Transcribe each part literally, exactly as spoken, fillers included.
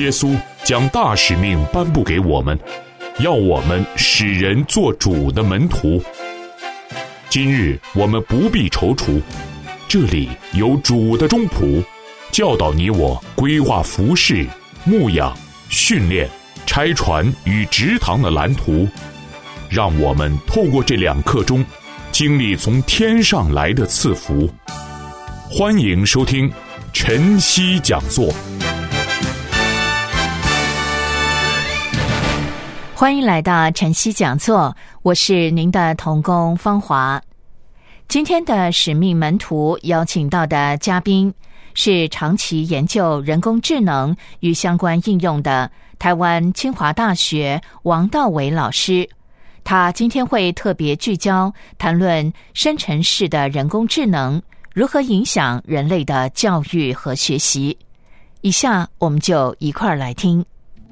耶稣将大使命颁布给我们，要我们使人做主的门徒。今日我们不必踌躇，这里有主的中仆，教导你我规划服事、牧养、训练、拆船与植堂的蓝图，让我们透过这两刻钟，经历从天上来的赐福。欢迎收听晨曦讲座。 欢迎来到晨曦讲座，我是您的同工芳华。今天的使命门徒邀请到的嘉宾是长期研究人工智能与相关应用的台湾清华大学王道伟老师。他今天会特别聚焦谈论生成式的人工智能如何影响人类的教育和学习。以下我们就一块儿来听。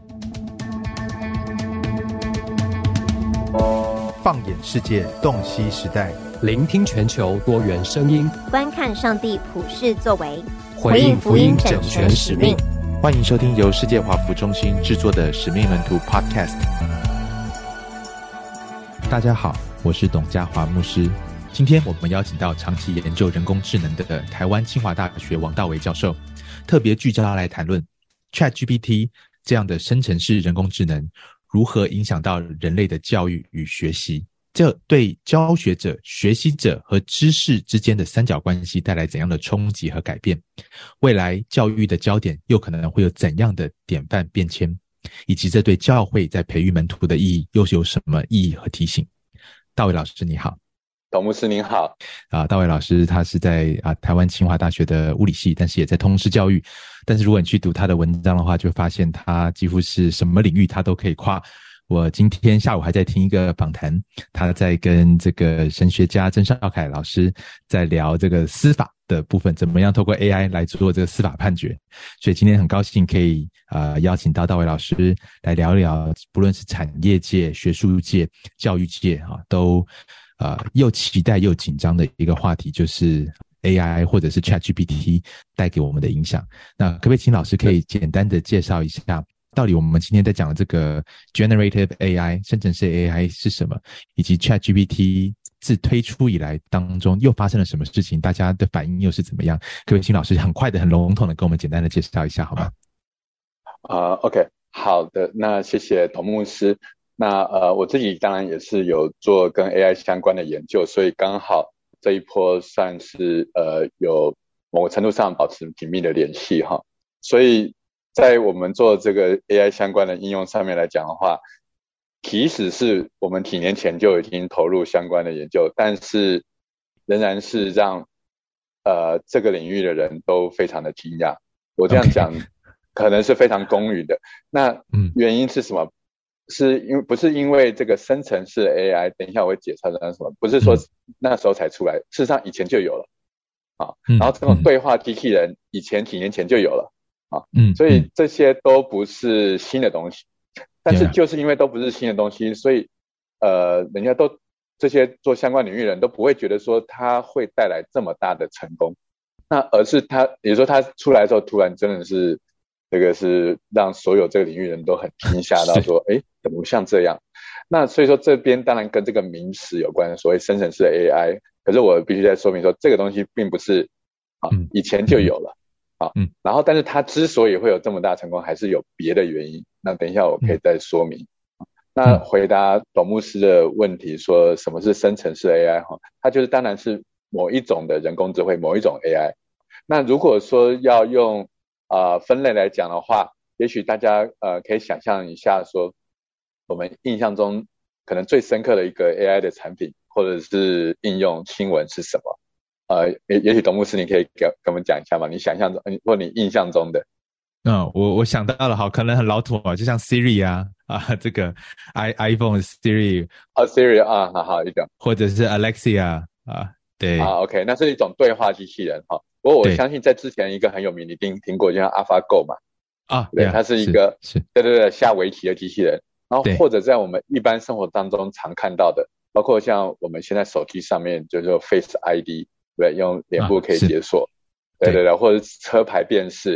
放眼世界，洞悉时代， 聆听全球多元声音， 观看上帝普世作为， 回应福音整全使命。 欢迎收听由世界华福中心制作的使命门徒 Podcast。 大家好，我是董家华牧师。今天我们邀请到长期研究人工智能的台湾清华大学王道伟教授，特别聚焦来谈论 ChatGPT 这样的生成式人工智能如何影响到人类的教育与学习，这对教学者、学习者和知识之间的三角关系带来怎样的冲击和改变？未来教育的焦点又可能会有怎样的典范变迁？以及这对教会在培育门徒的意义又有什么意义和提醒？道伟老师你好。 董牧师您好。 啊，道伟老师他是在啊台湾清华大学的物理系，但是也在通识教育。但是如果你去读他的文章的话，就发现他几乎是什么领域他都可以跨。我今天下午还在听一个访谈，他在跟这个神学家曾少凯老师在聊这个司法的部分，怎么样透过 A I 来做这个司法判决。所以今天很高兴可以呃邀请到道伟老师来聊一聊，不论是产业界、学术界、教育界啊，都呃又期待又紧张的一个话题，就是 A I 或者是 ChatGPT 带给我们的影响。那可不可以请老师可以简单的介绍一下，到底我们今天在讲的这个 Generative A I 生成式 A I 是什么，以及 ChatGPT 自推出以来当中又发生了什么事情，大家的反应又是怎么样？可不可以请老师很快的很笼统的跟我们简单的介绍一下好吗？ 呃 OK 好的，那谢谢董牧师。那呃我自己当然也是有做跟 A I 相关的研究，所以刚好这一波算是呃有某个程度上保持紧密的联系哈。所以在我们做这个 A I 相关的应用上面来讲的话，即使是我们几年前就已经投入相关的研究，但是仍然是让呃这个领域的人都非常的惊讶。我这样讲可能是非常公允的。那原因是什么？是因为不是因为这个生成式 A I， 等一下我会解释它是什么，不是说那时候才出来，事实上以前就有了啊。然后这种对话机器人以前几年前就有了啊，嗯，所以这些都不是新的东西，但是就是因为都不是新的东西，所以呃，人家都这些做相关领域的人都不会觉得说它会带来这么大的成功，那而是它，也就是说它出来之后突然真的是这个是让所有这个领域人都很惊吓到说，诶，怎么像这样？那所以说这边当然跟这个名词有关，所谓生成式的 A I， 可是我必须再说明说，这个东西并不是啊以前就有了。好，嗯，然后但是它之所以会有这么大成功，还是有别的原因。那等一下我可以再说明。嗯、那回答董牧师的问题，说什么是生成式 A I 哈？它就是当然是某一种的人工智慧，某一种 A I。那如果说要用呃分类来讲的话，也许大家呃可以想象一下说，我们印象中可能最深刻的一个 A I 的产品或者是应用新闻是什么？呃，也也许董牧师你可以给跟我们讲一下吗？你想象中或你印象中的。 嗯，我我想到了，好，可能很老土啊，就像 Siri 啊啊，这个 i iPhone Siri 啊 Siri 啊，好好一个， 或者是 Alexia 啊，对啊 ，OK， 那是一种对话机器人哈。不过我相信在之前一个很有名，你听听过，就像 AlphaGo 嘛， 啊， 对，它是一个是， 对对对，下围棋的机器人。然后或者在我们一般生活当中常看到的，包括像我们现在手机上面就是 Face I D。对，用脸部可以解锁、啊，对对对，或者车牌辨识，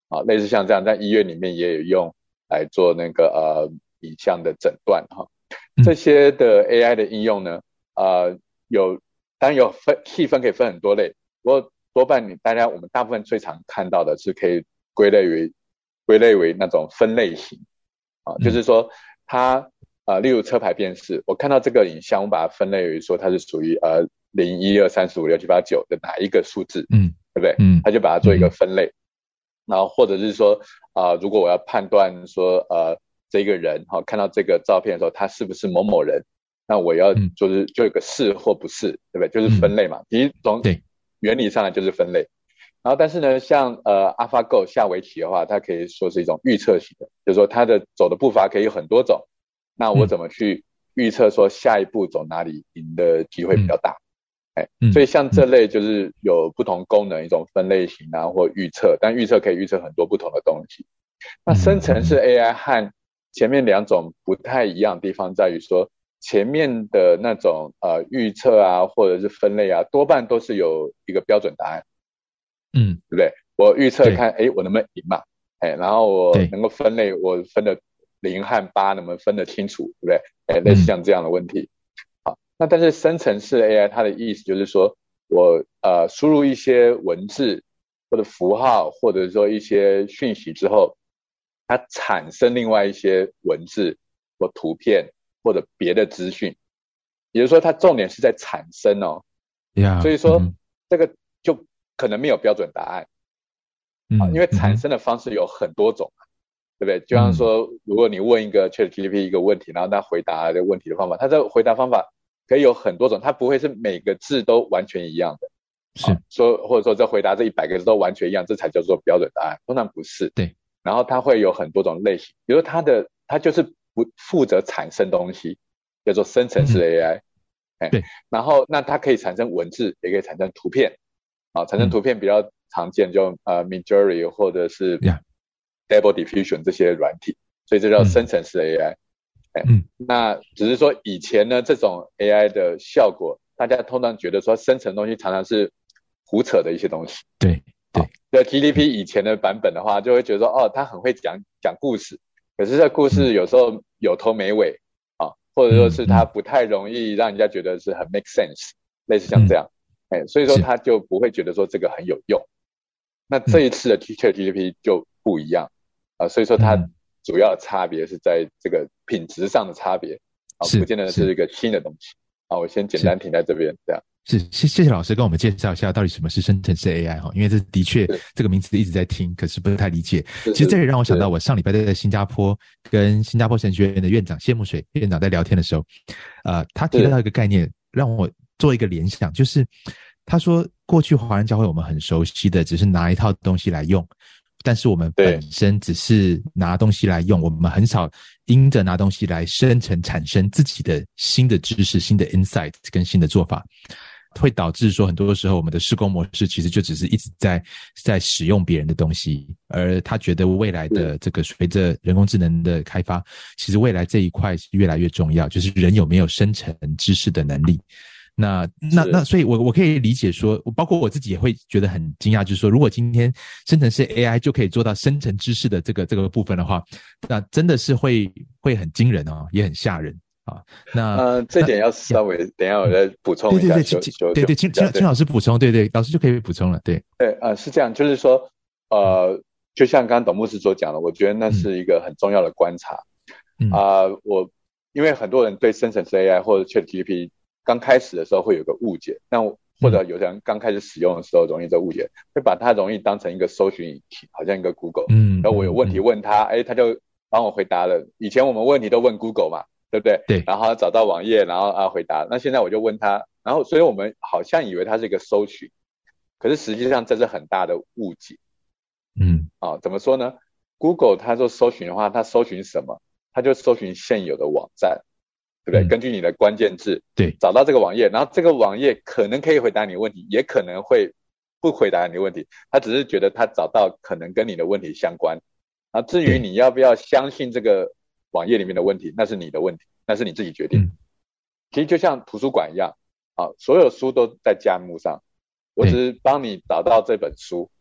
啊，类似像这样，在医院里面也有用来做那个呃影像的诊断哈。这些的 A I 的应用呢，呃，有当然有分细分可以分很多类，不过多半你大家我们大部分最常看到的是可以归类为归类为那种分类型啊，就是说它呃，例如车牌辨识，我看到这个影像，我把它分类为说它是属于呃零一二三四五六七八九的哪一个数字，嗯，对不对？嗯，它就把它做一个分类，嗯、然后或者是说啊、呃，如果我要判断说呃这个人哈、哦、看到这个照片的时候，他是不是某某人，那我要就是就有个是或不是，对不对？就是分类嘛，其实从原理上来就是分类。然后但是呢，像呃 AlphaGo 下围棋的话，它可以说是一种预测型的，就是说它的走的步伐可以有很多种。那我怎么去预测说下一步走哪里赢的机会比较大？哎、嗯，所以像这类就是有不同功能，一种分类型啊，或预测，但预测可以预测很多不同的东西。那生成式 A I 和前面两种不太一样的地方在于说，前面的那种呃预测啊，或者是分类啊，多半都是有一个标准答案。嗯，对不对？我预测看，哎，我能不能赢嘛？哎，然后我能够分类，我分的零和八能不能分得清楚，对不对？哎，类似像这样的问题。好，那但是生成式 A I 它的意思就是说，我呃输入一些文字或者符号，或者说一些讯息之后，它产生另外一些文字或图片或者别的资讯，也就是说，它重点是在产生哦。Yeah, 所以说、嗯、这个就可能没有标准答案。嗯，因为产生的方式有很多种。对不对？就像说，如果你问一个 ChatGPT 一个问题，然后他回答的问题的方法，他这回答方法可以有很多种，他不会是每个字都完全一样的。是，啊、说或者说这回答这一百个字都完全一样，这才叫做标准答案。通常不是。对。然后它会有很多种类型，比如它的它就是不负责产生东西，叫做生成式 A I。嗯、哎，对。然后那它可以产生文字，也可以产生图片。啊，产生图片比较常见，就呃 Midjourney 或者是。Yeah. Stable Diffusion 这些软体，所以这叫生成式 A I。嗯，嗯那只是说以前呢，这种 A I 的效果，大家通常觉得说生成东西常常是胡扯的一些东西。对对，在 G D P 以前的版本的话，就会觉得说，哦，他很会讲讲故事，可是这故事有时候有头没尾啊，或者说是他不太容易让人家觉得是很 make sense， 类似像这样，哎、嗯，所以说他就不会觉得说这个很有用。那这一次的 ChatGPT 就不一样。啊，所以说它主要的差别是在这个品质上的差别，啊，不见得是一个新的东西。啊，我先简单停在这边，这样。 是，谢谢谢老师跟我们介绍一下到底什么是生成式 A I 哈，因为这的确这个名词一直在听，可是不太理解。其实这也让我想到，我上礼拜在新加坡跟新加坡神学院的院长谢木水院长在聊天的时候，呃，他提到一个概念，让我做一个联想，就是他说过去华人教会我们很熟悉的，只是拿一套东西来用。但是我们本身只是拿东西来用，我们很少因着拿东西来生成产生自己的新的知识、新的 insight 跟新的做法，会导致说很多时候我们的事工模式其实就只是一直在在使用别人的东西，而他觉得未来的这个随着人工智能的开发，其实未来这一块是越来越重要，就是人有没有生成知识的能力。那那那，所以我我可以理解说，包括我自己也会觉得很惊讶，就是说，如果今天生成式 A I 就可以做到生成知识的这个这个部分的话，那真的是会会很惊人哦，也很吓人啊。那呃，这点要稍微等一下我再补充一下。 对对对，对对，请请请老师补充，对对，老师就可以补充了。对对，呃，是这样，就是说，呃，就像刚刚董牧师所讲的，我觉得那是一个很重要的观察。嗯啊、呃，我因为很多人对生成式 A I 或者 ChatGPT刚开始的时候会有个误解，那或者有些人刚开始使用的时候容易这误解，会把它容易当成一个搜寻引擎，好像一个 Google。嗯，然后我有问题问他，哎、嗯，他就帮我回答了。以前我们问题都问 Google 嘛，对不对？对。然后找到网页，然后啊回答。那现在我就问他，然后所以我们好像以为它是一个搜寻，可是实际上这是很大的误解。嗯，啊，怎么说呢 ？Google 它做搜寻的话，它搜寻什么？它就搜寻现有的网站。对不对？嗯、根据你的关键字，对，找到这个网页，然后这个网页可能可以回答你的问题，也可能会不回答你的问题。他只是觉得他找到可能跟你的问题相关。然后至于你要不要相信这个网页里面的问题，那是你的问题，那是你自己决定。嗯、其实就像图书馆一样，啊，所有书都在架幕上，我只是帮你找到这本书，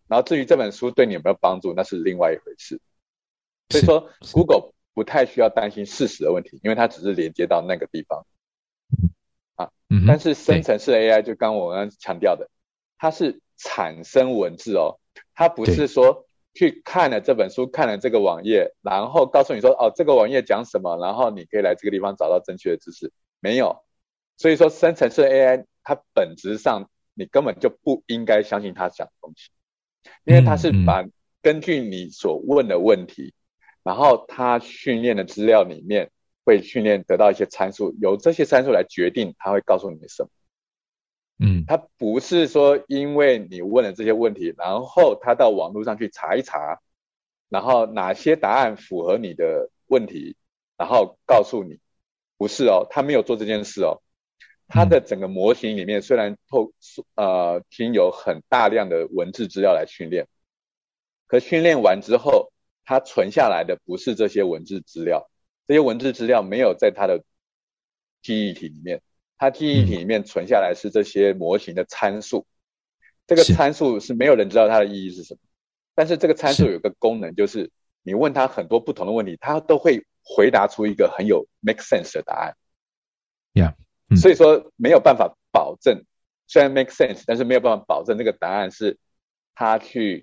然后至于这本书对你有没有帮助，那是另外一回事。所以说 Google 不太需要担心事实的问题，因为它只是连接到那个地方啊。 嗯、 但是生成式 A I 就刚我刚刚强调的，它是产生文字哦，它不是说去看了这本书，看了这个网页，然后告诉你说哦这个网页讲什么，然后你可以来这个地方找到正确的知识，没有。所以说生成式 A I 它本质上你根本就不应该相信它讲的东西，因为它是把根据你所问的问题，然后它训练的资料里面会训练得到一些参数，由这些参数来决定它会告诉你什么。 嗯， 它不是说因为你问了这些问题，然后它到网络上去查一查，然后哪些答案符合你的问题，然后告诉你，不是哦，它没有做这件事哦。它的整个模型里面虽然透呃经有很大量的文字资料来训练，可训练完之后，它存下来的不是这些文字资料，这些文字资料没有在它的记忆体里面，它记忆体里面存下来是这些模型的参数，这个参数是没有人知道它的意义是什么，但是这个参数有个功能，就是你问它很多不同的问题，它都会回答出一个很有 make sense 的答案。 Yeah. 所以说没有办法保证，虽然 make sense， 但是没有办法保证这个答案是他去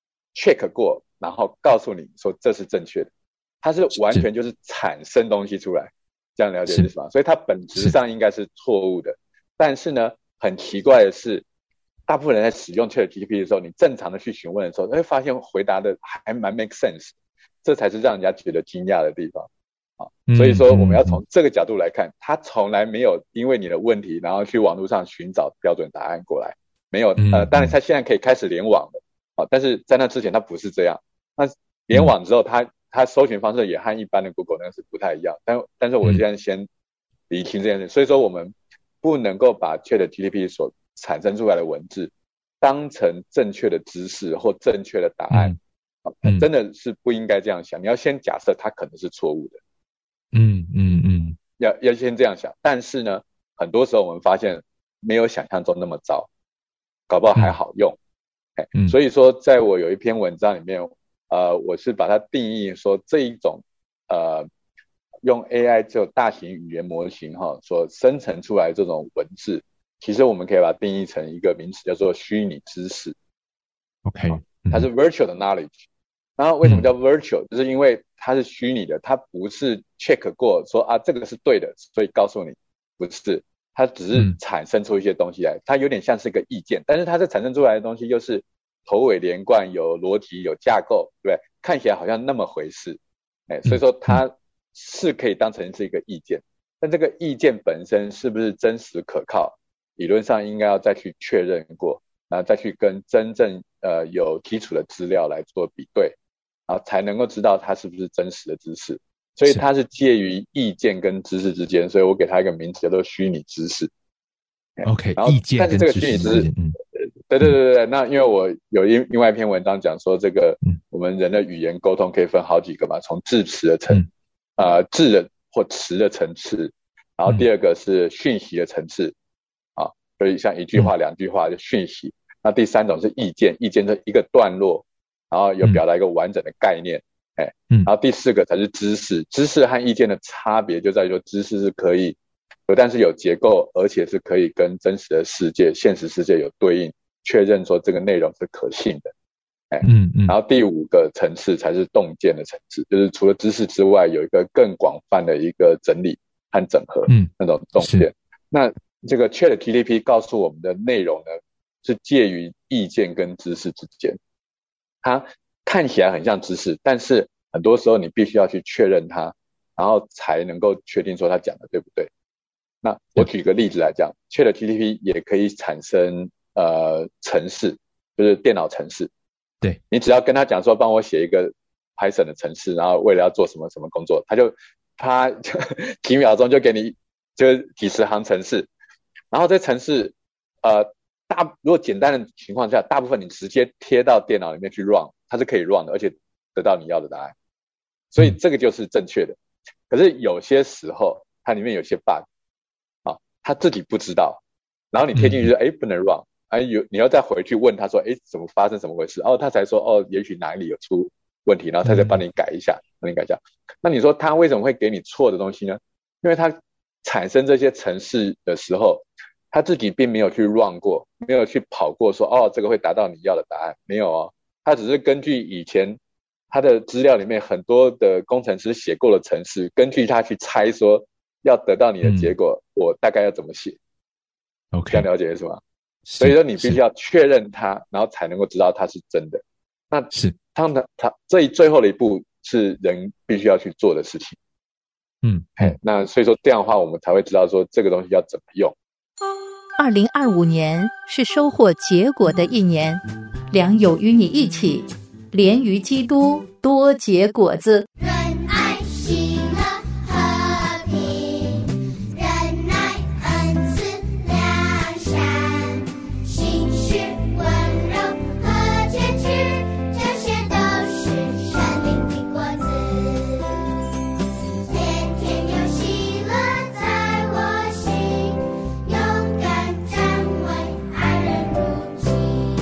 check 过，然后告诉你说这是正确的。它是完全就是产生东西出来，这样了解是吗？所以它本质上应该是错误的。但是呢，很奇怪的是，大部分人在使用 ChatGPT 的时候，你正常的去询问的时候，会发现回答的还蛮 make sense， 这才是让人家觉得惊讶的地方。所以说我们要从这个角度来看，他从来没有因为你的问题然后去网络上寻找标准答案过来，没有呃，当然他现在可以开始联网了，啊，但是在那之前他不是这样。那联网之后他他搜寻方式也和一般的 Google 那个是不太一样，但但是我现在先厘清这件事，所以说我们不能够把 ChatGPT 所产生出来的文字当成正确的知识或正确的答案，嗯，真的是不应该这样想，你要先假设它可能是错误的。 嗯嗯嗯， 要要先这样想，但是呢，很多时候我们发现没有想象中那么糟，搞不好还好用。嗯嗯、所以说，在我有一篇文章里面，呃，我是把它定义说这一种呃用 A I 这种大型语言模型哈所生成出来这种文字，其实我们可以把它定义成一个名词，叫做虚拟知识。 OK，、 嗯、它是 virtual 的 knowledge。然后为什么叫 virtual？、嗯、就是因为它是虚拟的，它不是 check 过说啊这个是对的，所以告诉你不是，它只是产生出一些东西来，它有点像是一个意见，但是它这产生出来的东西又是头尾连贯，有逻辑，有架构，对不对？看起来好像那么回事，哎，所以说它是可以当成是一个意见，但这个意见本身是不是真实可靠，理论上应该要再去确认过，然后再去跟真正呃有基础的资料来做比对。然后才能够知道它是不是真实的知识，所以它是介于意见跟知识之间，所以我给它一个名词叫做虚拟知识。 OK， 然后意见跟知识之间，嗯， 对对对对，那因为我有一另外一篇文章讲说，这个、嗯、我们人的语言沟通可以分好几个嘛，从字词的层，嗯、呃字的或词的层次，然后第二个是讯息的层次，啊，所以像一句话、嗯、两句话就讯息，那第三种是意见，意见是一个段落。然后有表达一个完整的概念，嗯、哎，嗯，然后第四个才是知识，知识和意见的差别就在于说，知识是可以，不但是有结构，而且是可以跟真实的世界、现实世界有对应，确认说这个内容是可信的，哎，嗯嗯，然后第五个层次才是洞见的层次，就是除了知识之外，有一个更广泛的一个整理和整合，嗯，那种洞见。那这个 ChatGPT 告诉我们的内容呢，是介于意见跟知识之间。它看起来很像知识，但是很多时候你必须要去确认它，然后才能够确定说它讲的对不对。那我举个例子来讲 ，ChatGPT 也可以产生呃程式，就是电脑程式。 对， 你只要跟他讲说帮我写一个 Python 的程式，然后为了要做什么什么工作，他就他几秒钟就给你就是几十行程式，然后这程式呃。大如果简单的情况下，大部分你直接贴到电脑里面去 run， 它是可以 run 的，而且得到你要的答案，所以这个就是正确的。可是有些时候它里面有些 bug 啊，它自己不知道，然后你贴进去说哎、嗯、不能 run， 哎，有你要再回去问他说，哎，怎么发生怎么回事？哦，他才说，哦，也许哪里有出问题，然后他再帮你改一下，嗯、帮你改一下。那你说他为什么会给你错的东西呢？因为他产生这些程式的时候，他自己并没有去 run 过，没有去跑过说，哦，这个会达到你要的答案，没有哦，他只是根据以前他的资料里面很多的工程师写过的程式，根据他去猜说要得到你的结果，嗯、我大概要怎么写。 OK， 这样了解是吗？所以说你必须要确认它，然后才能够知道它是真的。那是他他这最后的一步是人必须要去做的事情。 嗯， 哎，那所以说这样的话，我们才会知道说这个东西要怎么用。 二零二五年是收获结果的一年，良友与你一起，连于基督多结果子。 仁爱、喜乐、和平，仁爱、恩慈、良善，信实、温柔和坚持，这些都是生命的果子。天天有喜乐在我心，勇敢站稳，爱人如己。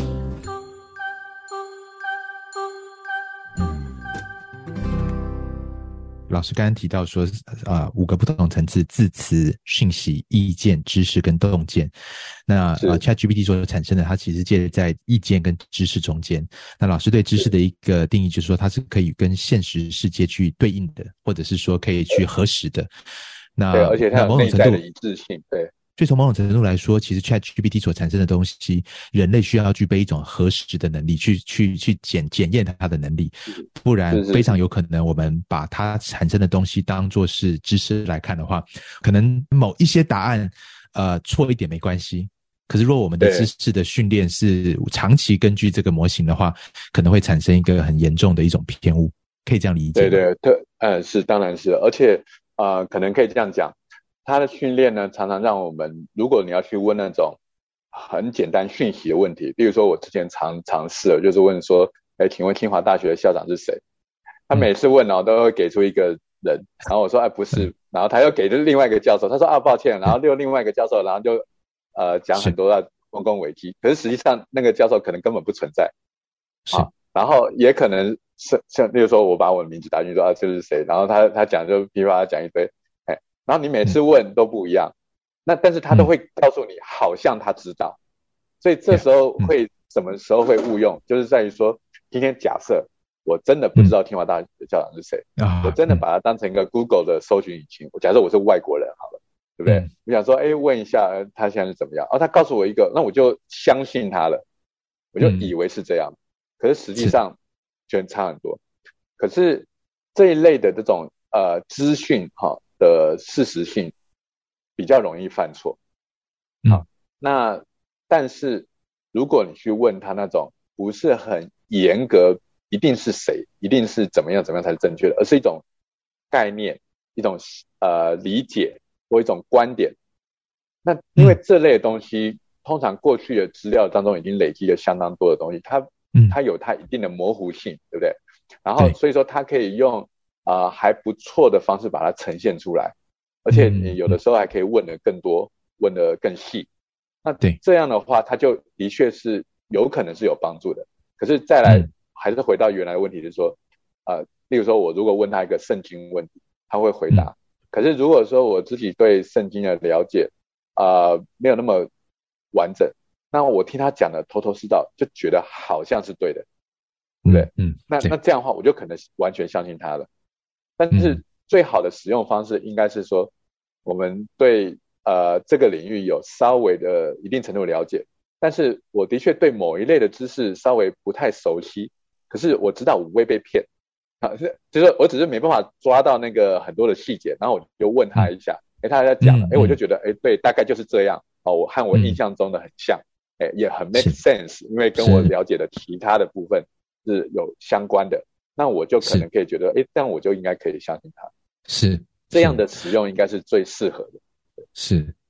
老师刚刚提到说，呃，五个不同层次：字词、讯息、意见、知识跟洞见。那呃 ，ChatGPT 所产生的，它其实介在意见跟知识中间。那老师对知识的一个定义，就是说它是可以跟现实世界去对应的，或者是说可以去核实的。那对，而且它有内在的一致性。对。 所以从某种程度来说，其实 ChatGPT 所产生的东西，人类需要具备一种核实的能力，去去去检检验它的能力，不然非常有可能我们把它产生的东西当作是知识来看的话，可能某一些答案呃错一点没关系，可是如果我们的知识的训练是长期根据这个模型的话，可能会产生一个很严重的一种偏误，可以这样理解吗？ 对对对，呃是，当然是，而且呃可能可以这样讲。他的训练呢，常常让我们，如果你要去问那种很简单讯息的问题，例如说我之前常尝试了，就是问说，哎，请问清华大学的校长是谁？他每次问哦，都会给出一个人，然后我说，哎，不是，然后他又给了另外一个教授，他说啊，抱歉，然后又另外一个教授，然后就呃讲很多的丰功伟绩，可是实际上那个教授可能根本不存在，啊，然后也可能是像，例如说我把我的名字打进去说啊，这是谁？然后他他讲就噼啪讲一堆。然后你每次问都不一样，嗯、那但是他都会告诉你，好像他知道，嗯、所以这时候会、嗯、什么时候会误用，就是在于说，今天假设我真的不知道清华大学的校长是谁，嗯、我真的把它当成一个 Google 的搜寻引擎，我假设我是外国人好了，对不对？嗯、我想说，哎，问一下他现在是怎么样？哦，他告诉我一个，那我就相信他了，我就以为是这样，嗯、可是实际上就差很多。可是这一类的这种呃资讯哈。的事实性比较容易犯错，好，嗯、那但是如果你去问他那种不是很严格，一定是谁，一定是怎么样怎么样才是正确的，而是一种概念，一种呃理解或一种观点。那因为这类的东西，嗯、通常过去的资料当中已经累积了相当多的东西，它它有它一定的模糊性，对不对？然后所以说它可以用。啊、呃，还不错的方式把它呈现出来，而且你有的时候还可以问得更多，问得更细。那这样的话，它就的确是有可能是有帮助的。可是再来，还是回到原来的问题，就是说，呃，例如说我如果问他一个圣经问题，他会回答。可是如果说我自己对圣经的了解，啊、呃，没有那么完整，那我听他讲的头头是道，就觉得好像是对的，对不对？嗯，那那这样的话，我就可能完全相信他了。但是最好的使用方式应该是说，我们对呃这个领域有稍微的一定程度的了解，但是我的确对某一类的知识稍微不太熟悉，可是我知道我不会被骗，啊，就是我只是没办法抓到那个很多的细节，然后我就问他一下，哎，他在讲了，哎，我就觉得，哎，对，大概就是这样，哦，我和我印象中的很像，哎，也很 make sense， 因为跟我了解的其他的部分是有相关的。那我就可能可以觉得，哎，这样我就应该可以相信他。 是这样的使用应该是最适合的。 是，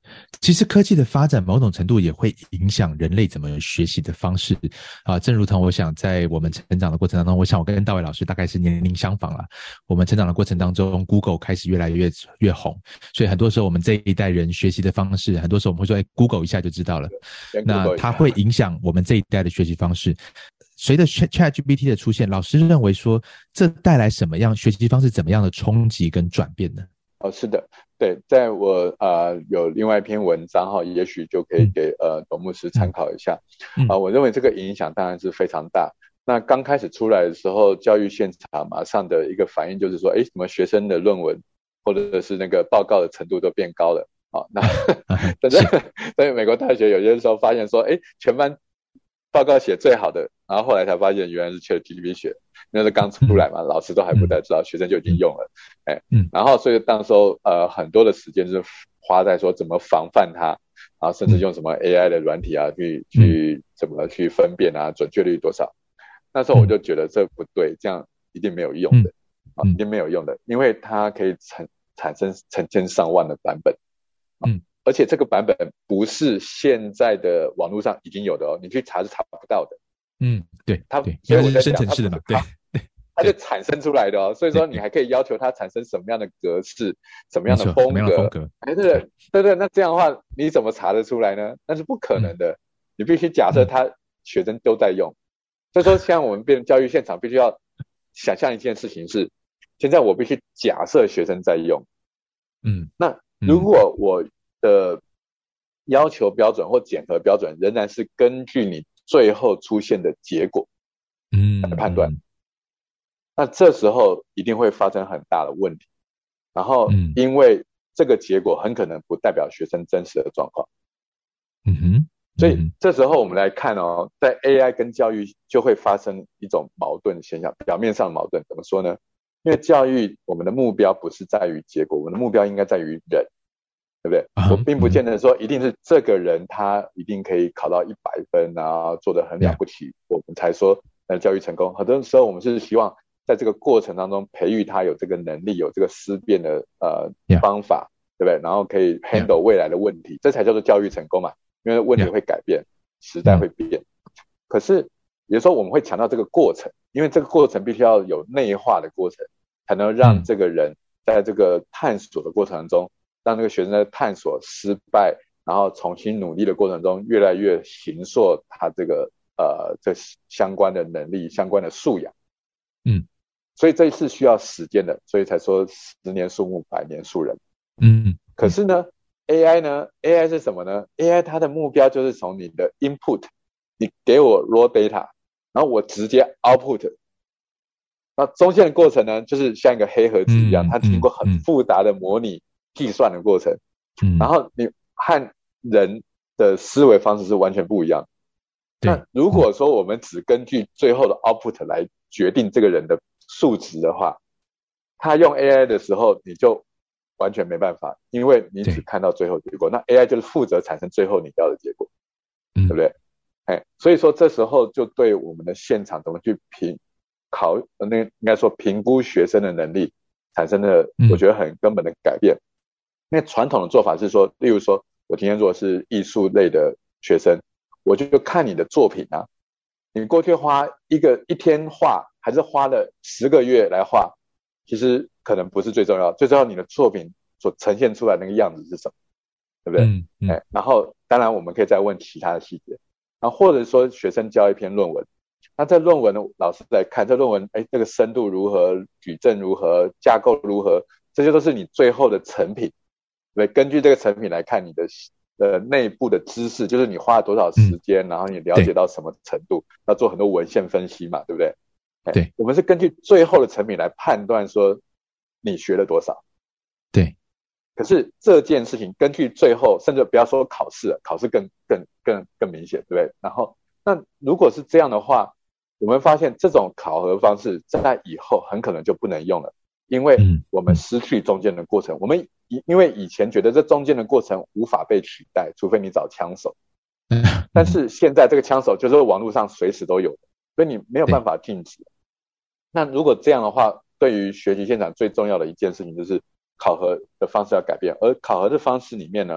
其实科技的发展某种程度也会影响人类怎么学习的方式啊，正如同我想在我们成长的过程当中，我想我跟大卫老师大概是年龄相仿啦。我们成长的过程当中 Google 开始越来越越红，所以很多时候我们这一代人学习的方式，很多时候我们会说、欸、Google 一下就知道了，那它会影响我们这一代的学习方式。随着 ChatGPT 的出现，老师认为说这带来什么样学习方式怎么样的冲击跟转变呢？ 哦，是的，对，在我呃有另外一篇文章哈，也许就可以给呃董牧师参考一下。啊、呃，我认为这个影响当然是非常大。那刚开始出来的时候，教育现场马上的一个反应就是说，诶，什么学生的论文或者是那个报告的程度都变高了。好、哦，那反正在美国大学有些时候发现说，诶，全班报告写最好的，然后后来才发现原来是 ChatGPT 写的。那是刚出来嘛，嗯、老师都还不太知道，嗯、学生就已经用了，哎，嗯，然后所以当时候呃很多的时间就是花在说怎么防范它，然后甚至用什么 A I 的软体啊，去去怎么去分辨啊，准确率多少。那时候我就觉得这不对，这样一定没有用的，啊，一定没有用的，因为它可以产产生成千上万的版本，嗯，而且这个版本不是现在的网络上已经有的哦，你去查是查不到的。 嗯，对， 它对， 所以我在生讲成式的嘛，对， 它就产生出来的哦，所以说你还可以要求它产生什么样的格式，什么样的风格， 风格， 哎，对对对对，那这样的话你怎么查得出来呢？那是不可能的，嗯、你必须假设他学生都在用，所以说像我们变成教育现场，必须要想象一件事情是，现在我必须假设学生在用，嗯，那如果我的要求标准或检核标准仍然是根据你最后出现的结果，嗯，来判断，嗯、那这时候一定会发生很大的问题。然后，因为这个结果很可能不代表学生真实的状况，嗯哼，所以这时候我们来看哦，在 A I 跟教育就会发生一种矛盾现象，表面上矛盾怎么说呢？因为教育我们的目标不是在于结果，我们的目标应该在于人。对不对？啊、我并不见得说一定是这个人他一定可以考到一百分啊，做得很了不起， yeah. 我们才说呃教育成功。很多时候我们是希望在这个过程当中培育他有这个能力，有这个思辨的呃、yeah. 方法，对不对？然后可以 handle 未来的问题， yeah. 这才叫做教育成功嘛。因为问题会改变， yeah. 时代会变。Yeah. 可是有时候我们会强调这个过程，因为这个过程必须要有内化的过程，才能让这个人在这个探索的过程中。让这个学生在探索失败，然后重新努力的过程中，越来越形塑他这个呃这相关的能力、相关的素养。嗯，所以这是需要时间的，所以才说十年树木，百年树人。嗯，可是呢 ，A I 呢 ，A I 是什么呢 ？A I 它的目标就是从你的 input， 你给我 raw data， 然后我直接 output。那中间的过程呢，就是像一个黑盒子一样，嗯、它经过很复杂的模拟。计算的过程，嗯，然后你和人的思维方式是完全不一样。那如果说我们只根据最后的 output 来决定这个人的数值的话，他用 A I 的时候你就完全没办法，因为你只看到最后结果，那 A I 就是负责产生最后你要的结果，嗯、对不对？哎，所以说这时候就对我们的现场怎么去评考，那应该说评估学生的能力产生了，我觉得很根本的改变。嗯，因为传统的做法是说，例如说我今天如果是艺术类的学生，我就看你的作品啊，你过去花一个一天画，还是花了十个月来画，其实可能不是最重要，最重要你的作品所呈现出来的那个样子是什么，对不对？嗯嗯、哎，然后当然我们可以再问其他的细节，然后或者说学生交一篇论文，那这论文老师在看这论文，哎，这个深度如何，举证如何，架构如何，这些都是你最后的成品。对，根据这个成品来看你的呃内部的知识，就是你花了多少时间，嗯、然后你了解到什么程度，要做很多文献分析嘛，对不对？对，我们是根据最后的成品来判断说你学了多少。对，可是这件事情根据最后，甚至不要说考试了，考试更更更更明显，对不对？然后那如果是这样的话，我们发现这种考核方式在以后很可能就不能用了。因为我们失去中间的过程，嗯、我们因为以前觉得这中间的过程无法被取代，除非你找枪手。嗯、但是现在这个枪手就是网络上随时都有的，所以你没有办法禁止。那如果这样的话，对于学习现场最重要的一件事情就是考核的方式要改变，而考核的方式里面呢，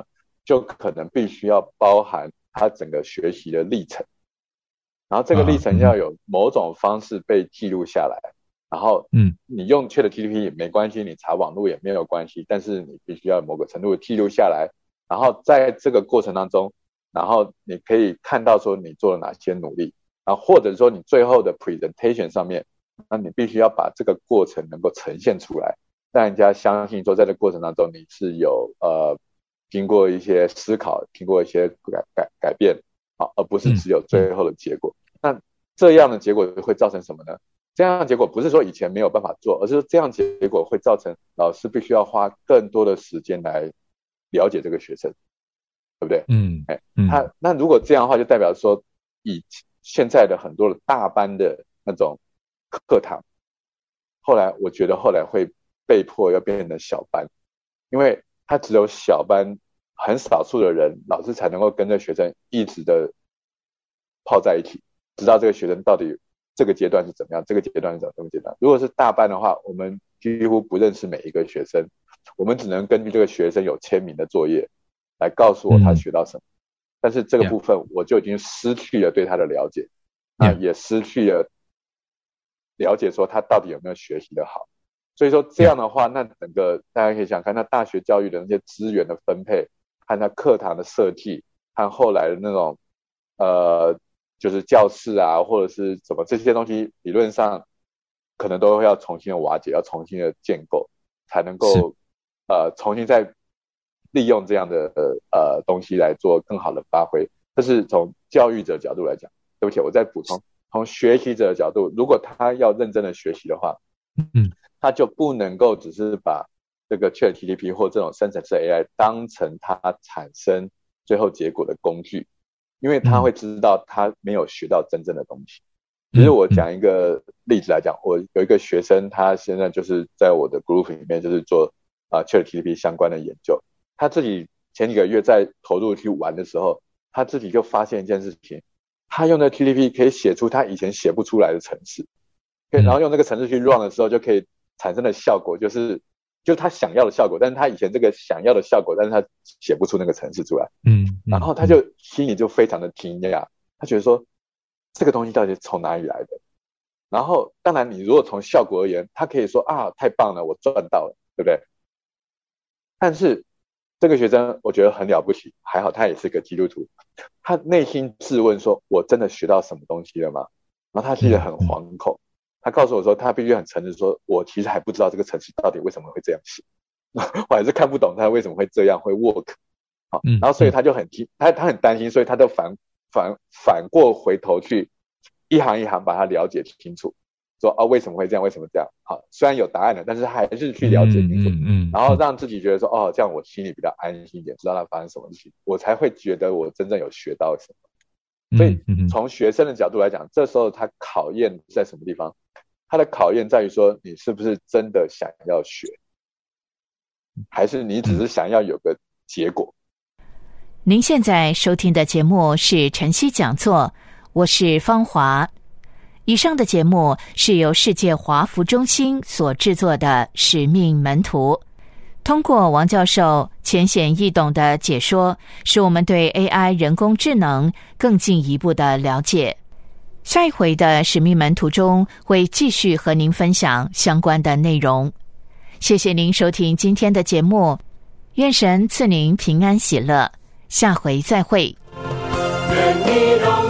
就可能必须要包含他整个学习的历程，然后这个历程要有某种方式被记录下来，然后嗯，你用 ChatGPT 也没关系，你查网络也没有关系，但是你必须要某个程度的记录下来，然后在这个过程当中，然后你可以看到说你做了哪些努力，然后或者说你最后的 presentation 上面，那你必须要把这个过程能够呈现出来，让人家相信说在这个过程当中你是有呃经过一些思考，经过一些改改改变，好，而不是只有最后的结果。嗯、那这样的结果会造成什么呢？这样的结果不是说以前没有办法做，而是说这样结果会造成老师必须要花更多的时间来了解这个学生，对不对？嗯，哎，他那如果这样的话，就代表说以现在的很多的大班的那种课堂，后来我觉得后来会被迫要变成小班，因为他只有小班很少数的人，老师才能够跟着学生一直的泡在一起，知道这个学生到底这个阶段是怎么样，这个阶段是怎么样，这个阶段。如果是大班的话，我们几乎不认识每一个学生，我们只能根据这个学生有签名的作业来告诉我他学到什么。嗯、但是这个部分我就已经失去了对他的了解，那、嗯、也失去了了解说他到底有没有学习的好。所以说这样的话，那整个大家可以想看，那大学教育的那些资源的分配，和那课堂的设计，和后来的那种呃。就是教室啊，或者是什么这些东西，理论上可能都要重新的瓦解，要重新的建构，才能够呃重新再利用这样的呃东西来做更好的发挥。这是从教育者角度来讲。对不起，我再补充，从学习者的角度，如果他要认真的学习的话，嗯，他就不能够只是把这个 ChatGPT 或这种生成式 A I 当成他产生最后结果的工具。因为他会知道他没有学到真正的东西。其实我讲一个例子来讲，我有一个学生，他现在就是在我的 group 里面就是做啊、呃、ChatGPT 相关的研究。他自己前几个月在投入去玩的时候，他自己就发现一件事情，他用的 G P T 可以写出他以前写不出来的程式，然后用那个程式去 run 的时候，就可以产生的效果就是就是他想要的效果，但是他以前这个想要的效果，但是他写不出那个程式出来，嗯，然后他就心里就非常的惊讶，他觉得说这个东西到底从哪里来的？然后当然你如果从效果而言，他可以说啊太棒了，我赚到了，对不对？但是这个学生我觉得很了不起，还好他也是个基督徒，他内心质问说，我真的学到什么东西了吗？然后他其实很惶恐。他告诉我说，他必须很诚实说，我其实还不知道这个程式到底为什么会这样写，我还是看不懂他为什么会这样会 work。好，然后所以他就很他他很担心，所以他就反反反过回头去一行一行把它了解清楚，说啊为什么会这样，为什么这样？好，虽然有答案了，但是还是去了解清楚，嗯嗯嗯、然后让自己觉得说，哦，这样我心里比较安心一点，知道他发生什么事情，我才会觉得我真正有学到什么。所以从学生的角度来讲，这时候他考验在什么地方？他的考验在于说，你是不是真的想要学，还是你只是想要有个结果？ 您现在收听的节目是晨曦讲座，我是芳华。以上的节目是由世界华福中心所制作的使命门徒，通过王教授浅显易懂的解说，使我们对 A I 人工智能更进一步的了解。下一回的使命门徒中会继续和您分享相关的内容。谢谢您收听今天的节目，愿神赐您平安喜乐，下回再会。愿你荣